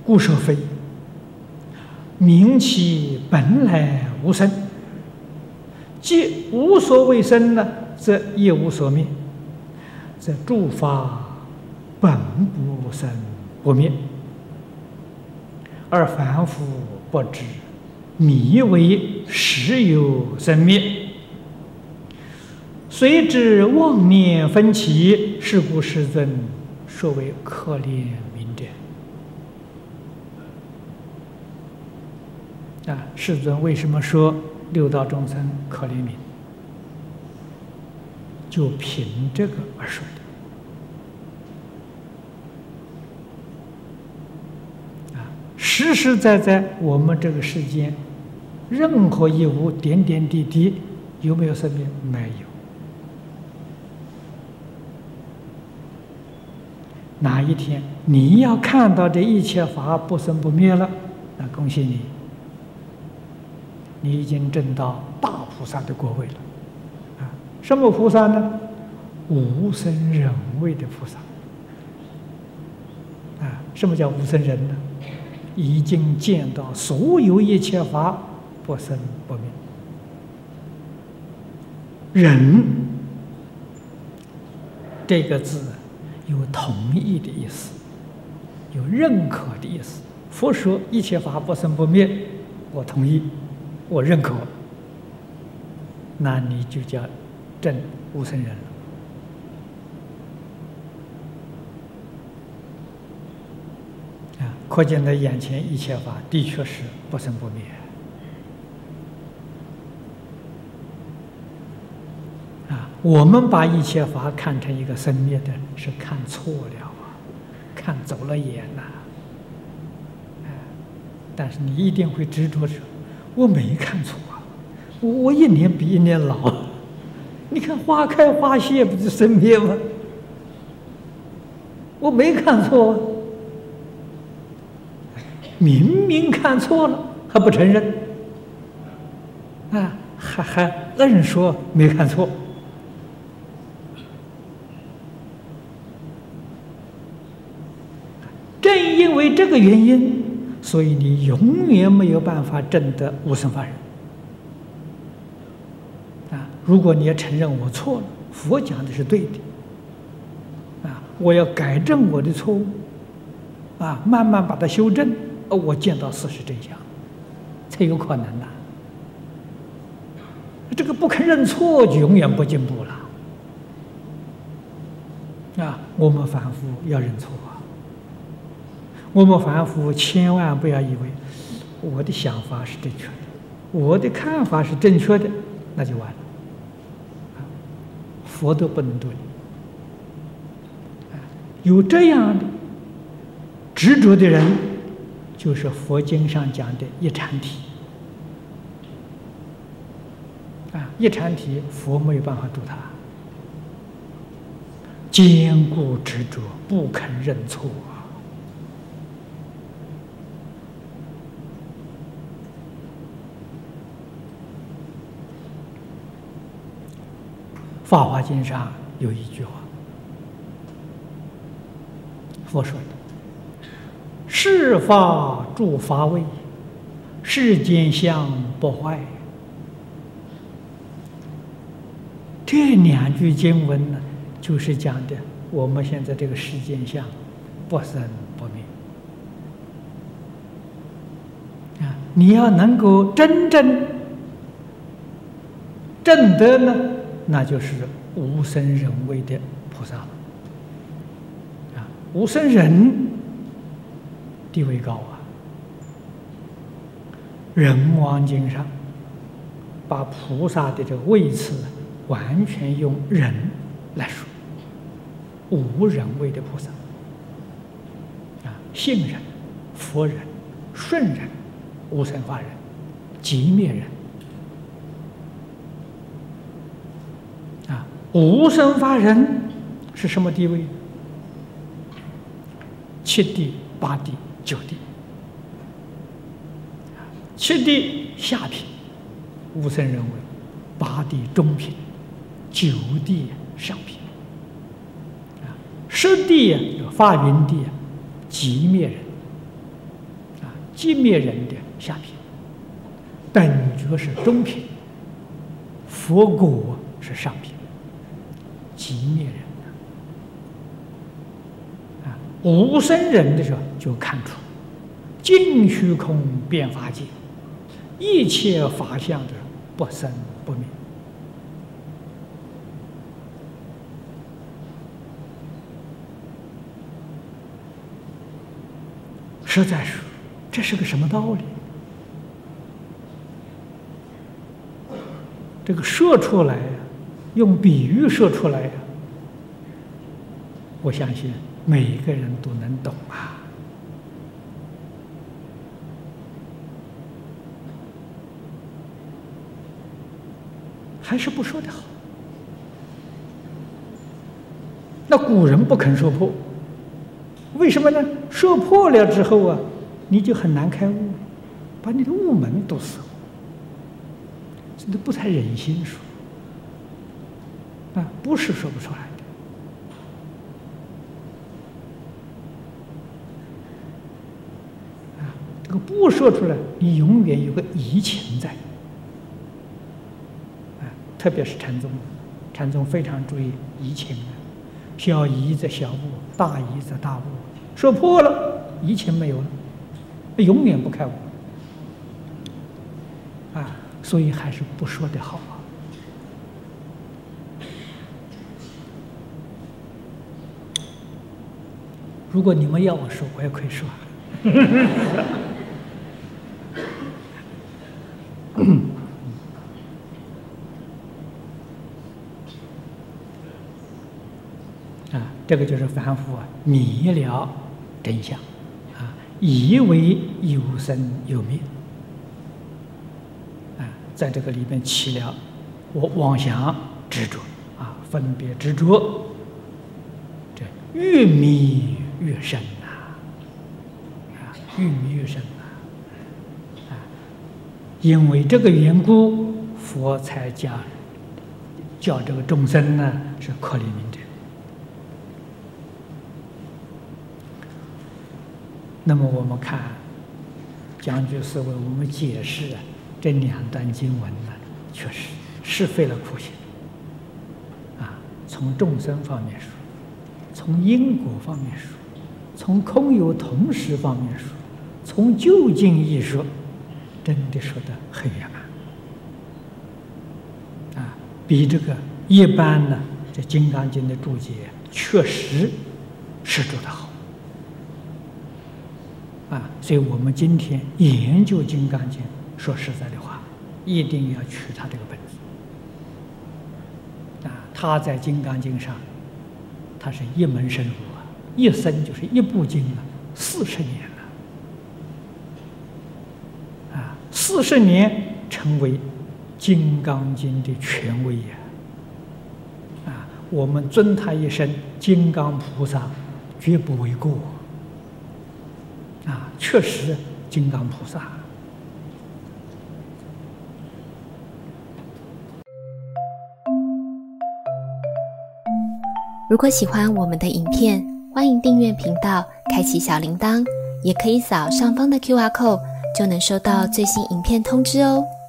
故说非。名其本来无生，既无所谓生呢，则亦无所灭，则诸法本不生不灭，而凡夫不知，迷为实有生灭，随之妄念分歧，是故世尊说为可怜悯者。世尊为什么说六道众生可怜悯？就凭这个而说的。实实在在我们这个世间，任何一物点点滴滴，有没有生命？没有。哪一天你要看到这一切法不生不灭了，那恭喜你，你已经证到大菩萨的果位了。什么菩萨呢？无生忍位的菩萨。什么叫无生忍呢？已经见到所有一切法不生不灭。忍这个字有同意的意思，有认可的意思。佛说一切法不生不灭，我同意，我认可，那你就叫证无生忍了。可见在眼前一切法的确是不生不灭。我们把一切法看成一个生灭的，是看错了啊，看走了眼呐。但是你一定会执着着，我没看错啊，我一年比一年老。你看花开花谢不是生灭吗？我没看错啊，明明看错了还不承认，还硬说没看错。正因为这个原因，所以你永远没有办法证得无生法忍。如果你要承认我错了，佛讲的是对的，我要改正我的错误，慢慢把它修正，我见到事实真相，才有可能的。这个不肯认错，就永远不进步了。我们凡夫要认错啊！我们凡夫千万不要以为我的想法是正确的，我的看法是正确的，那就完了。佛都不能度你。有这样的执着的人，就是佛经上讲的一禅体。一禅体，佛没有办法度他，坚固执着，不肯认错啊。《法华经》上有一句话，佛说的：“世法诸法位，世间相不坏。”这两句经文呢，就是讲的我们现在这个世间相不生不灭。你要能够真正证得呢，那就是无生忍位的菩萨了。无生忍地位高啊，《仁王经》上把菩萨的这个位次完全用忍来说，无忍位的菩萨，信忍、佛忍、顺忍、无生法忍、寂灭忍。无生法忍是什么地位？七地、八地、九地。七地下品，无生忍位；八地中品，九地上品。十地有法云地，寂灭人。 寂灭人的下品，等觉是中品，佛果是上品，寂灭人无生人的时候就看出尽虚空遍法界，一切法相的不生不灭。实在说，这是个什么道理？这个说出来用比喻说出来我相信每一个人都能懂啊。还是不说的好。那古人不肯说破，为什么呢？说破了之后你就很难开悟，把你的悟门堵死了，这都不太忍心说不是说不出来的这个不说出来，你永远有个疑情在特别是禅宗，禅宗非常注意疑情小疑则小悟，大疑则大悟，说破了疑情没有了，永远不开悟所以还是不说的好如果你们要我说，我也可以说这个就是凡夫迷了真相以为有生有灭在这个里面起了我妄想执着分别执着，这越迷越深越迷越深因为这个缘故，佛才叫这个众生是可怜悯者。那么我们看讲居士为我们解释这两段经文确实是费了苦心从众生方面说，从因果方面说，从空有同时方面说，从究竟义说，真的说得很圆满比这个一般这《金刚经》的注解确实是做得好所以我们今天研究《金刚经》，说实在的话，一定要取它这个本子它在《金刚经》上，它是一门深入一生就是一部经40年了40年成为《金刚经》的权威我们尊他一声金刚菩萨，绝不为过确实金刚菩萨。 如果喜欢我们的影片，欢迎订阅频道，开启小铃铛，也可以扫上方的 QR code，就能收到最新影片通知哦。